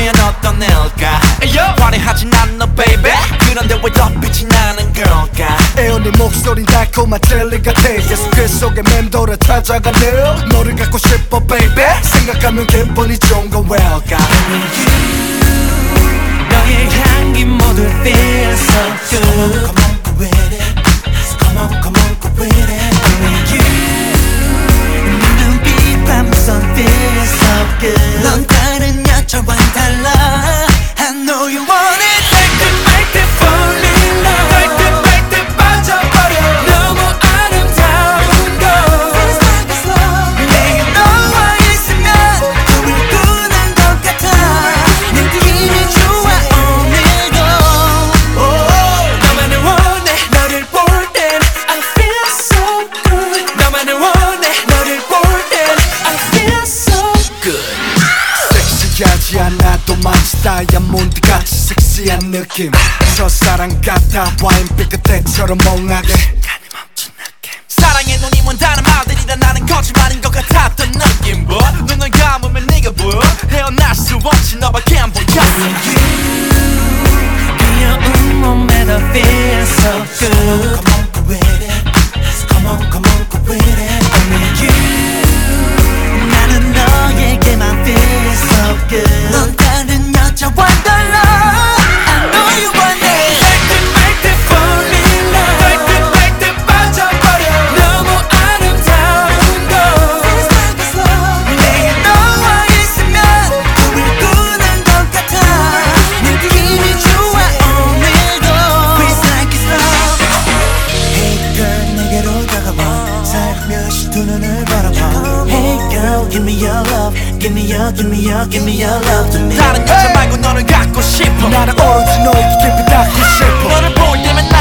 과연 어떤 애일까 화려하진 않아 baby 그런데 왜 더 빛이 나는 걸까 애언니 목소린 달콤한 젤리 같아 계속 그 속에 맴돌아 찾아가네 너를 갖고 싶어 baby 생각하면 기분이 좋은 건 왜일까 너의 향기 모두 feel so good Come on, go with it Come on, come on, go with it Only you 네 눈빛 밤선 feel so good 넌 다른 여자와 달라 I know you want it Like it, like it, fall in love Like it, like it, 빠져버려 너무 아름다운 걸 Feels like it's love 매일 너와 있으면 꿈을 꾸는 것 같아 느낌이 좋아 오늘도 너만을 원해 너를 볼 땐 I feel so good 너만을 원해 너를 볼 땐 I feel so good 섹시하지 않아도 마치 다이아몬드같이 섹시한 느낌 첫사랑 같아 와인빛 그때처럼 멍하게 시간이 멈춘 느낌 사랑에 눈이 먼다는 말들이라 나는 거짓말인 것 같았던 느낌 눈을 감으면 네가 보여 헤어날 수 없지 너밖에 안 보여 귀여운 몸에도 feel so good Come on, go with it Come on, come on, go with it Only you 나는 너에게만 feel so good 넌 다른 여자와 달라 I know you want it Like it, like it, fall in love Like it, like it, 빠져버려 너무 아름다운 걸 Feels like it's love 매일 너와 있으면 꿈을 꾸는 것 같아 느낌이 좋아 오늘도 Feels like it's love Hey girl 내게로 다가와 살며시 두 눈을 바라봐 Hey girl give me your love Give me your, give me your, give me your love to me 다른 여자 말고 너를 갖고 싶어 나는 오로지 너에게 깊이 닿고 싶어 너를 볼 때면